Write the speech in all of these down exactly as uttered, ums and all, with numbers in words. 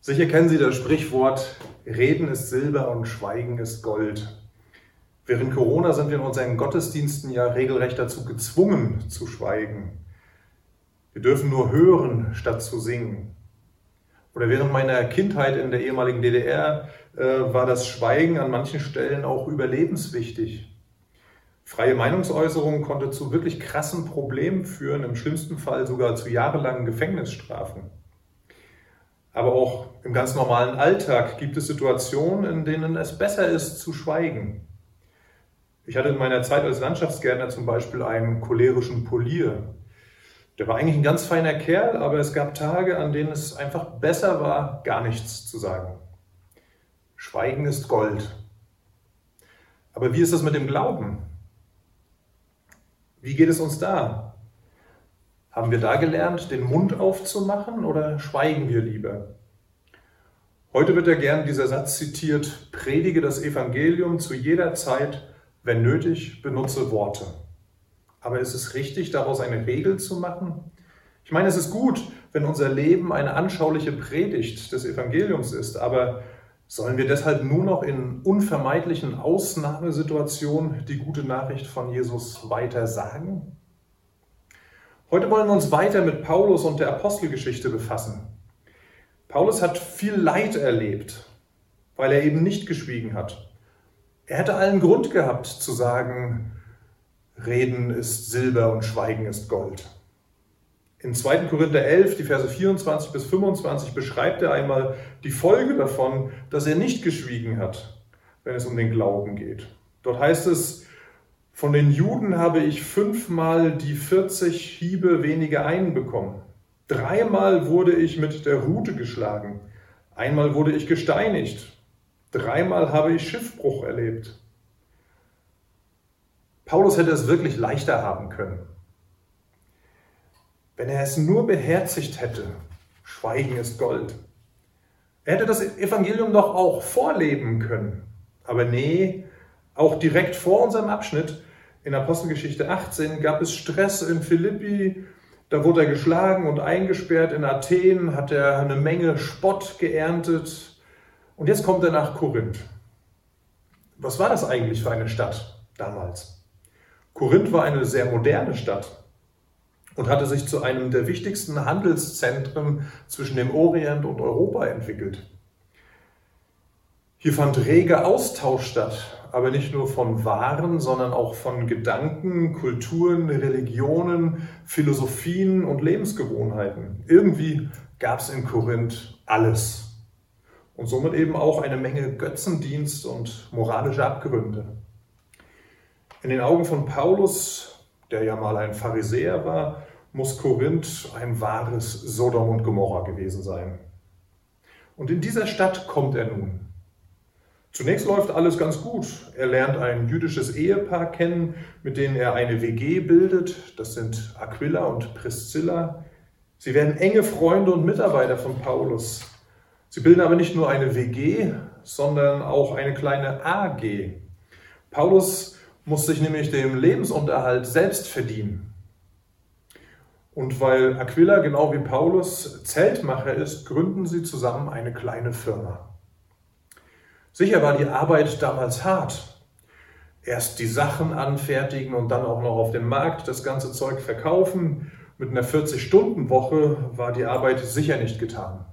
Sicher kennen Sie das Sprichwort, Reden ist Silber und Schweigen ist Gold. Während Corona sind wir in unseren Gottesdiensten ja regelrecht dazu gezwungen zu schweigen. Wir dürfen nur hören, statt zu singen. Oder während meiner Kindheit in der ehemaligen D D R äh, war das Schweigen an manchen Stellen auch überlebenswichtig. Freie Meinungsäußerung konnte zu wirklich krassen Problemen führen, im schlimmsten Fall sogar zu jahrelangen Gefängnisstrafen. Aber auch im ganz normalen Alltag gibt es Situationen, in denen es besser ist, zu schweigen. Ich hatte in meiner Zeit als Landschaftsgärtner zum Beispiel einen cholerischen Polier. Der war eigentlich ein ganz feiner Kerl, aber es gab Tage, an denen es einfach besser war, gar nichts zu sagen. Schweigen ist Gold. Aber wie ist es mit dem Glauben? Wie geht es uns da? Haben wir da gelernt, den Mund aufzumachen oder schweigen wir lieber? Heute wird ja gern dieser Satz zitiert, predige das Evangelium zu jeder Zeit, wenn nötig, benutze Worte. Aber ist es richtig, daraus eine Regel zu machen? Ich meine, es ist gut, wenn unser Leben eine anschauliche Predigt des Evangeliums ist, aber sollen wir deshalb nur noch in unvermeidlichen Ausnahmesituationen die gute Nachricht von Jesus weiter sagen? Heute wollen wir uns weiter mit Paulus und der Apostelgeschichte befassen. Paulus hat viel Leid erlebt, weil er eben nicht geschwiegen hat. Er hätte allen Grund gehabt zu sagen, Reden ist Silber und Schweigen ist Gold. In zweiten Korinther elf, die Verse vierundzwanzig bis fünfundzwanzig, beschreibt er einmal die Folge davon, dass er nicht geschwiegen hat, wenn es um den Glauben geht. Dort heißt es, von den Juden habe ich fünfmal die vierzig Hiebe weniger einbekommen. Dreimal wurde ich mit der Rute geschlagen. Einmal wurde ich gesteinigt. Dreimal habe ich Schiffbruch erlebt. Paulus hätte es wirklich leichter haben können. Wenn er es nur beherzigt hätte, Schweigen ist Gold. Er hätte das Evangelium doch auch vorleben können. Aber nee, auch direkt vor unserem Abschnitt in Apostelgeschichte achtzehn gab es Stress in Philippi, da wurde er geschlagen und eingesperrt. In Athen hat er eine Menge Spott geerntet und jetzt kommt er nach Korinth. Was war das eigentlich für eine Stadt damals? Korinth war eine sehr moderne Stadt und hatte sich zu einem der wichtigsten Handelszentren zwischen dem Orient und Europa entwickelt. Hier fand reger Austausch statt, aber nicht nur von Waren, sondern auch von Gedanken, Kulturen, Religionen, Philosophien und Lebensgewohnheiten. Irgendwie gab es in Korinth alles. Und somit eben auch eine Menge Götzendienst und moralische Abgründe. In den Augen von Paulus, der ja mal ein Pharisäer war, muss Korinth ein wahres Sodom und Gomorra gewesen sein. Und in dieser Stadt kommt er nun. Zunächst läuft alles ganz gut. Er lernt ein jüdisches Ehepaar kennen, mit denen er eine W G bildet. Das sind Aquila und Priscilla. Sie werden enge Freunde und Mitarbeiter von Paulus. Sie bilden aber nicht nur eine W G, sondern auch eine kleine A G. Paulus muss sich nämlich den Lebensunterhalt selbst verdienen. Und weil Aquila genau wie Paulus Zeltmacher ist, gründen sie zusammen eine kleine Firma. Sicher war die Arbeit damals hart. Erst die Sachen anfertigen und dann auch noch auf dem Markt das ganze Zeug verkaufen. Mit einer vierzig-Stunden-Woche war die Arbeit sicher nicht getan.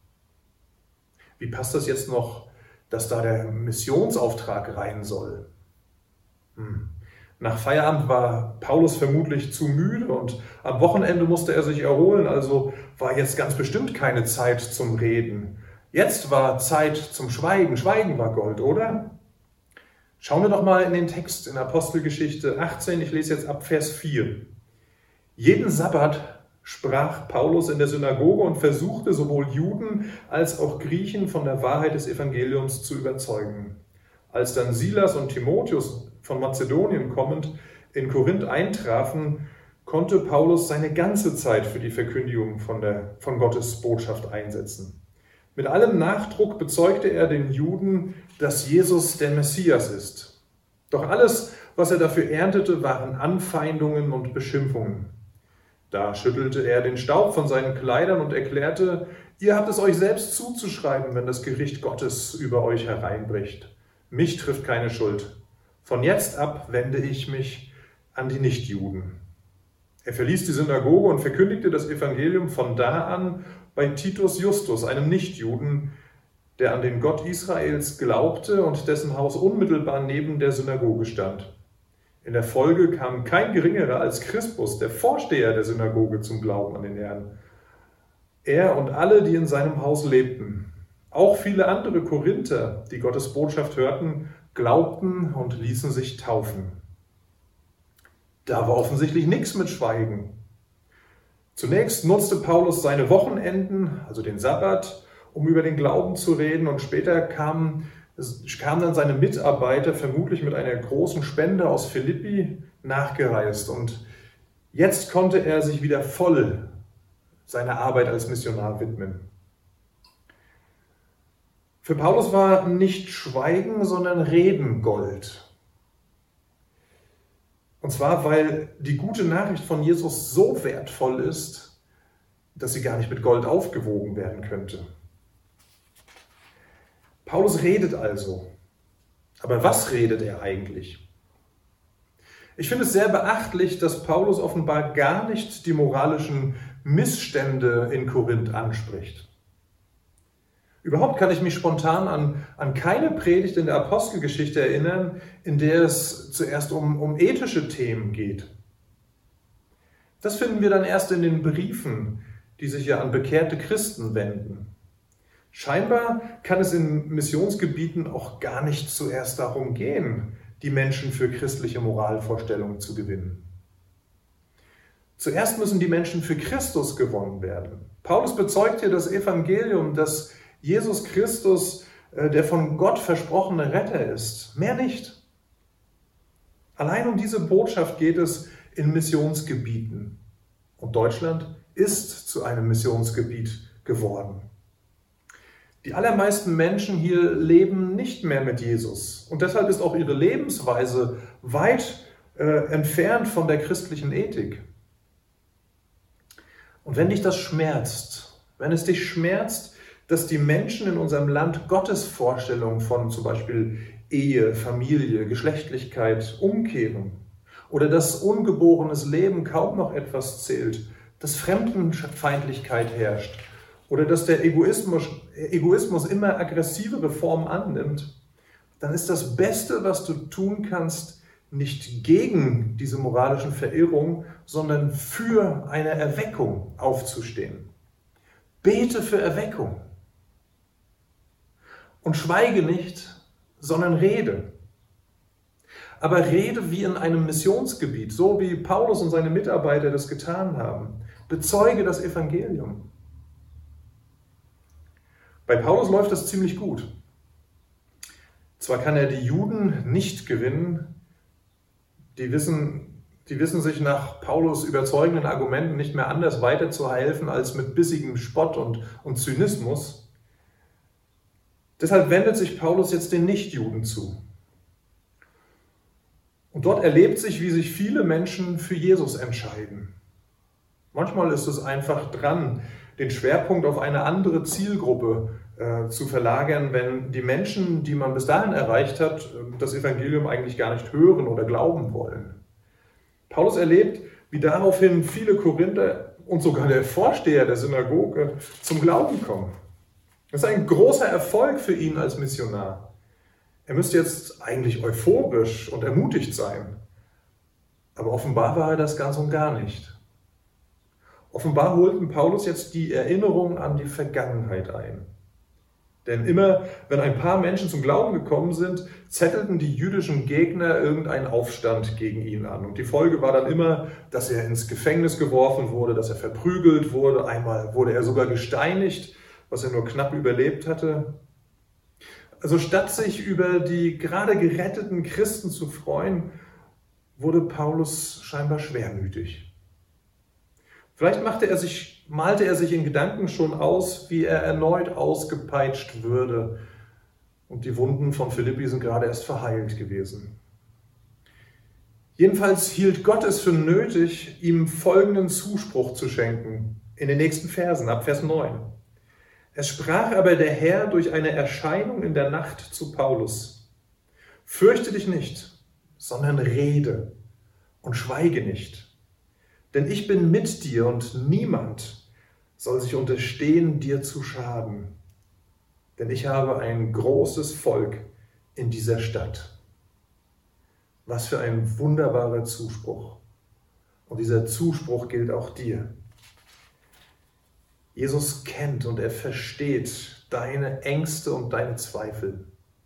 Wie passt das jetzt noch, dass da der Missionsauftrag rein soll? Hm. Nach Feierabend war Paulus vermutlich zu müde und am Wochenende musste er sich erholen, also war jetzt ganz bestimmt keine Zeit zum Reden. Jetzt war Zeit zum Schweigen. Schweigen war Gold, oder? Schauen wir doch mal in den Text in Apostelgeschichte achtzehn. Ich lese jetzt ab Vers vier. Jeden Sabbat sprach Paulus in der Synagoge und versuchte sowohl Juden als auch Griechen von der Wahrheit des Evangeliums zu überzeugen. Als dann Silas und Timotheus von Mazedonien kommend in Korinth eintrafen, konnte Paulus seine ganze Zeit für die Verkündigung von, der, von Gottes Botschaft einsetzen. Mit allem Nachdruck bezeugte er den Juden, dass Jesus der Messias ist. Doch alles, was er dafür erntete, waren Anfeindungen und Beschimpfungen. Da schüttelte er den Staub von seinen Kleidern und erklärte, Ihr habt es euch selbst zuzuschreiben, wenn das Gericht Gottes über euch hereinbricht. Mich trifft keine Schuld. Von jetzt ab wende ich mich an die Nichtjuden. Er verließ die Synagoge und verkündigte das Evangelium von da an bei Titus Justus, einem Nichtjuden, der an den Gott Israels glaubte und dessen Haus unmittelbar neben der Synagoge stand. In der Folge kam kein geringerer als Crispus, der Vorsteher der Synagoge, zum Glauben an den Herrn. Er und alle, die in seinem Haus lebten, auch viele andere Korinther, die Gottes Botschaft hörten, glaubten und ließen sich taufen. Da war offensichtlich nichts mit Schweigen. Zunächst nutzte Paulus seine Wochenenden, also den Sabbat, um über den Glauben zu reden, und später kamen, kamen dann seine Mitarbeiter, vermutlich mit einer großen Spende aus Philippi, nachgereist. Und jetzt konnte er sich wieder voll seiner Arbeit als Missionar widmen. Für Paulus war nicht Schweigen, sondern Reden Gold. Und zwar, weil die gute Nachricht von Jesus so wertvoll ist, dass sie gar nicht mit Gold aufgewogen werden könnte. Paulus redet also. Aber was redet er eigentlich? Ich finde es sehr beachtlich, dass Paulus offenbar gar nicht die moralischen Missstände in Korinth anspricht. Überhaupt kann ich mich spontan an, an keine Predigt in der Apostelgeschichte erinnern, in der es zuerst um, um ethische Themen geht. Das finden wir dann erst in den Briefen, die sich ja an bekehrte Christen wenden. Scheinbar kann es in Missionsgebieten auch gar nicht zuerst darum gehen, die Menschen für christliche Moralvorstellungen zu gewinnen. Zuerst müssen die Menschen für Christus gewonnen werden. Paulus bezeugt hier das Evangelium, dass Jesus Christus der von Gott versprochene Retter ist. Mehr nicht. Allein um diese Botschaft geht es in Missionsgebieten. Und Deutschland ist zu einem Missionsgebiet geworden. Die allermeisten Menschen hier leben nicht mehr mit Jesus. Und deshalb ist auch ihre Lebensweise weit äh, entfernt von der christlichen Ethik. Und wenn dich das schmerzt, wenn es dich schmerzt, dass die Menschen in unserem Land Gottes Vorstellungen von zum Beispiel Ehe, Familie, Geschlechtlichkeit umkehren oder dass ungeborenes Leben kaum noch etwas zählt, dass Fremdenfeindlichkeit herrscht oder dass der Egoismus, Egoismus immer aggressivere Formen annimmt, dann ist das Beste, was du tun kannst, nicht gegen diese moralischen Verirrungen, sondern für eine Erweckung aufzustehen. Bete für Erweckung. Und schweige nicht, sondern rede. Aber rede wie in einem Missionsgebiet, so wie Paulus und seine Mitarbeiter das getan haben. Bezeuge das Evangelium. Bei Paulus läuft das ziemlich gut. Zwar kann er die Juden nicht gewinnen, die wissen, die wissen sich nach Paulus überzeugenden Argumenten nicht mehr anders weiterzuhelfen als mit bissigem Spott und, und Zynismus. Deshalb wendet sich Paulus jetzt den Nichtjuden zu. Und dort erlebt sich, wie sich viele Menschen für Jesus entscheiden. Manchmal ist es einfach dran, den Schwerpunkt auf eine andere Zielgruppe äh, zu verlagern, wenn die Menschen, die man bis dahin erreicht hat, das Evangelium eigentlich gar nicht hören oder glauben wollen. Paulus erlebt, wie daraufhin viele Korinther und sogar der Vorsteher der Synagoge zum Glauben kommen. Das ist ein großer Erfolg für ihn als Missionar. Er müsste jetzt eigentlich euphorisch und ermutigt sein. Aber offenbar war er das ganz und gar nicht. Offenbar holten Paulus jetzt die Erinnerung an die Vergangenheit ein. Denn immer, wenn ein paar Menschen zum Glauben gekommen sind, zettelten die jüdischen Gegner irgendeinen Aufstand gegen ihn an. Und die Folge war dann immer, dass er ins Gefängnis geworfen wurde, dass er verprügelt wurde. Einmal wurde er sogar gesteinigt, was er nur knapp überlebt hatte. Also statt sich über die gerade geretteten Christen zu freuen, wurde Paulus scheinbar schwermütig. Vielleicht machte er sich, malte er sich in Gedanken schon aus, wie er erneut ausgepeitscht würde. Und die Wunden von Philippi sind gerade erst verheilt gewesen. Jedenfalls hielt Gott es für nötig, ihm folgenden Zuspruch zu schenken in den nächsten Versen, ab Vers neun. Es sprach aber der Herr durch eine Erscheinung in der Nacht zu Paulus: Fürchte dich nicht, sondern rede und schweige nicht. Denn ich bin mit dir und niemand soll sich unterstehen, dir zu schaden. Denn ich habe ein großes Volk in dieser Stadt. Was für ein wunderbarer Zuspruch. Und dieser Zuspruch gilt auch dir. Jesus kennt und er versteht deine Ängste und deine Zweifel.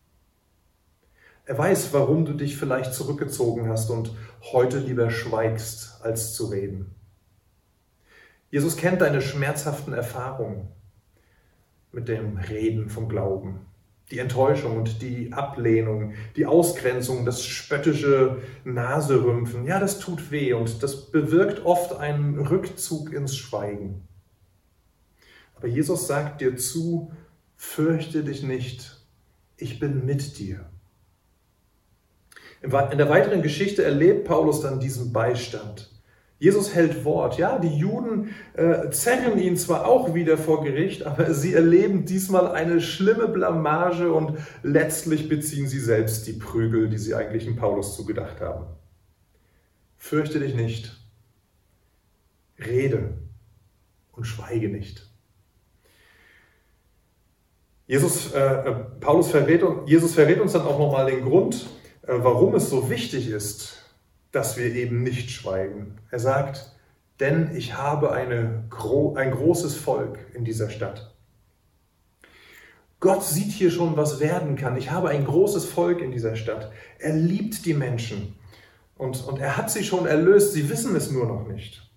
Er weiß, warum du dich vielleicht zurückgezogen hast und heute lieber schweigst, als zu reden. Jesus kennt deine schmerzhaften Erfahrungen mit dem Reden vom Glauben. Die Enttäuschung und die Ablehnung, die Ausgrenzung, das spöttische Naserümpfen. Ja, das tut weh und das bewirkt oft einen Rückzug ins Schweigen. Aber Jesus sagt dir zu: Fürchte dich nicht, ich bin mit dir. In der weiteren Geschichte erlebt Paulus dann diesen Beistand. Jesus hält Wort. Ja, die Juden äh, zerren ihn zwar auch wieder vor Gericht, aber sie erleben diesmal eine schlimme Blamage und letztlich beziehen sie selbst die Prügel, die sie eigentlich in Paulus zugedacht haben. Fürchte dich nicht, rede und schweige nicht. Jesus, äh, Paulus verrät, Jesus verrät uns dann auch nochmal den Grund, äh, warum es so wichtig ist, dass wir eben nicht schweigen. Er sagt: Denn ich habe eine, ein großes Volk in dieser Stadt. Gott sieht hier schon, was werden kann. Ich habe ein großes Volk in dieser Stadt. Er liebt die Menschen und, und er hat sie schon erlöst. Sie wissen es nur noch nicht.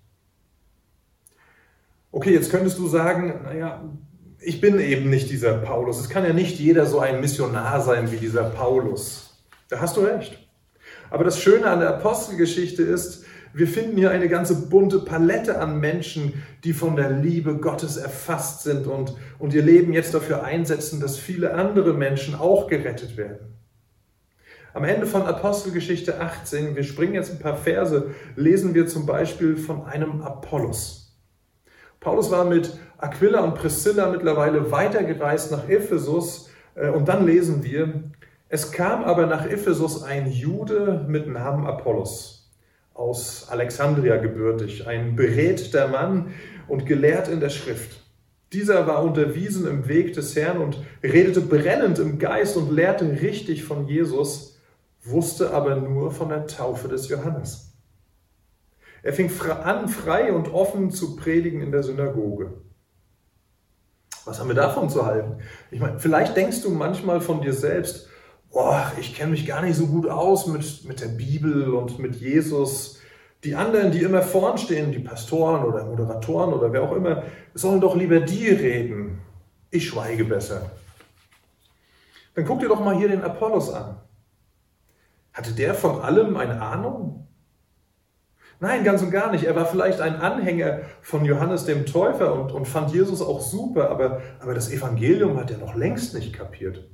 Okay, jetzt könntest du sagen, naja, ich bin eben nicht dieser Paulus. Es kann ja nicht jeder so ein Missionar sein wie dieser Paulus. Da hast du recht. Aber das Schöne an der Apostelgeschichte ist, wir finden hier eine ganze bunte Palette an Menschen, die von der Liebe Gottes erfasst sind und, und ihr Leben jetzt dafür einsetzen, dass viele andere Menschen auch gerettet werden. Am Ende von Apostelgeschichte achtzehn, wir springen jetzt ein paar Verse, lesen wir zum Beispiel von einem Apollos. Paulus war mit Aquila und Priscilla mittlerweile weitergereist nach Ephesus und dann lesen wir: Es kam aber nach Ephesus ein Jude mit Namen Apollos, aus Alexandria gebürtig, ein beredter Mann und gelehrt in der Schrift. Dieser war unterwiesen im Weg des Herrn und redete brennend im Geist und lehrte richtig von Jesus, wusste aber nur von der Taufe des Johannes. Er fing an, frei und offen zu predigen in der Synagoge. Was haben wir davon zu halten? Ich meine, vielleicht denkst du manchmal von dir selbst: Boah, ich kenne mich gar nicht so gut aus mit, mit der Bibel und mit Jesus. Die anderen, die immer vorn stehen, die Pastoren oder Moderatoren oder wer auch immer, sollen doch lieber die reden. Ich schweige besser. Dann guck dir doch mal hier den Apollos an. Hatte der von allem eine Ahnung? Nein, ganz und gar nicht. Er war vielleicht ein Anhänger von Johannes dem Täufer und, und fand Jesus auch super, aber, aber das Evangelium hat er noch längst nicht kapiert.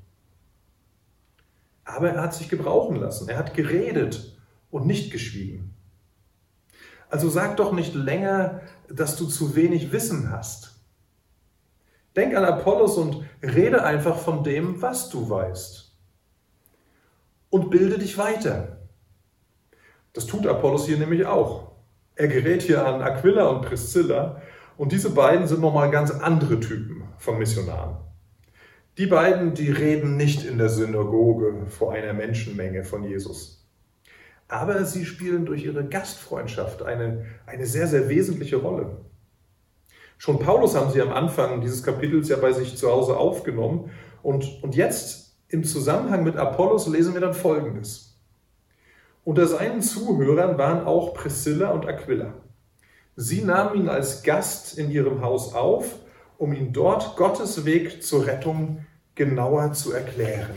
Aber er hat sich gebrauchen lassen. Er hat geredet und nicht geschwiegen. Also sag doch nicht länger, dass du zu wenig Wissen hast. Denk an Apollos und rede einfach von dem, was du weißt. Und bilde dich weiter. Das tut Apollos hier nämlich auch. Er gerät hier an Aquila und Priscilla und diese beiden sind nochmal ganz andere Typen von Missionaren. Die beiden, die reden nicht in der Synagoge vor einer Menschenmenge von Jesus. Aber sie spielen durch ihre Gastfreundschaft eine, eine sehr, sehr wesentliche Rolle. Schon Paulus haben sie am Anfang dieses Kapitels ja bei sich zu Hause aufgenommen und, und jetzt im Zusammenhang mit Apollos lesen wir dann Folgendes. Unter seinen Zuhörern waren auch Priscilla und Aquila. Sie nahmen ihn als Gast in ihrem Haus auf, um ihn dort Gottes Weg zur Rettung genauer zu erklären.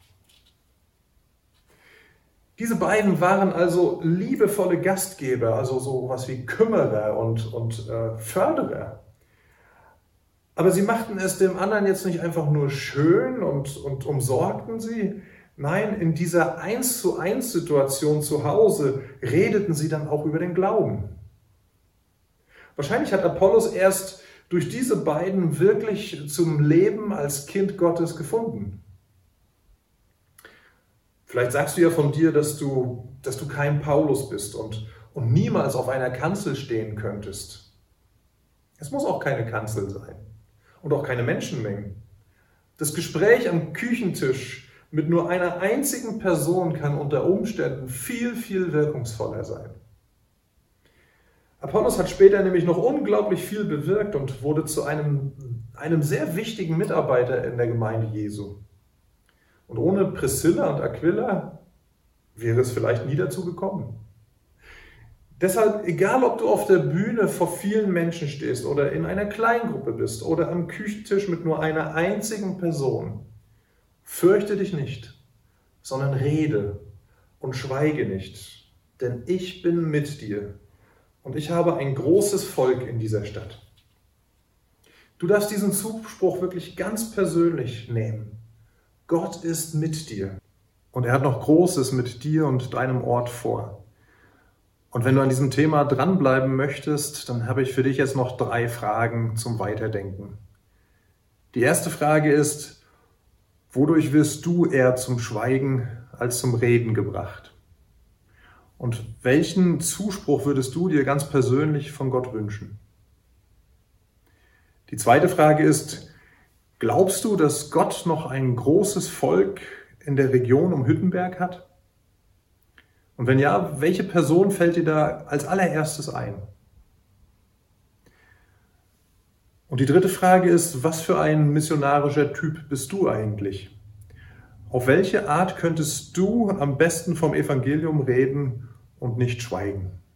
Diese beiden waren also liebevolle Gastgeber, also so was wie Kümmerer und, und äh, Förderer. Aber sie machten es dem anderen jetzt nicht einfach nur schön und, und umsorgten sie. Nein, in dieser eins zu eins Situation zu Hause redeten sie dann auch über den Glauben. Wahrscheinlich hat Apollos erst durch diese beiden wirklich zum Leben als Kind Gottes gefunden? Vielleicht sagst du ja von dir, dass du, dass du kein Paulus bist und, und niemals auf einer Kanzel stehen könntest. Es muss auch keine Kanzel sein und auch keine Menschenmengen. Das Gespräch am Küchentisch mit nur einer einzigen Person kann unter Umständen viel, viel wirkungsvoller sein. Apollos hat später nämlich noch unglaublich viel bewirkt und wurde zu einem, einem sehr wichtigen Mitarbeiter in der Gemeinde Jesu. Und ohne Priscilla und Aquila wäre es vielleicht nie dazu gekommen. Deshalb, egal ob du auf der Bühne vor vielen Menschen stehst oder in einer Kleingruppe bist oder am Küchentisch mit nur einer einzigen Person, fürchte dich nicht, sondern rede und schweige nicht, denn ich bin mit dir und ich habe ein großes Volk in dieser Stadt. Du darfst diesen Zuspruch wirklich ganz persönlich nehmen. Gott ist mit dir und er hat noch Großes mit dir und deinem Ort vor. Und wenn du an diesem Thema dranbleiben möchtest, dann habe ich für dich jetzt noch drei Fragen zum Weiterdenken. Die erste Frage ist, wodurch wirst du eher zum Schweigen als zum Reden gebracht? Und welchen Zuspruch würdest du dir ganz persönlich von Gott wünschen? Die zweite Frage ist, glaubst du, dass Gott noch ein großes Volk in der Region um Hüttenberg hat? Und wenn ja, welche Person fällt dir da als allererstes ein? Und die dritte Frage ist, was für ein missionarischer Typ bist du eigentlich? Auf welche Art könntest du am besten vom Evangelium reden und nicht schweigen?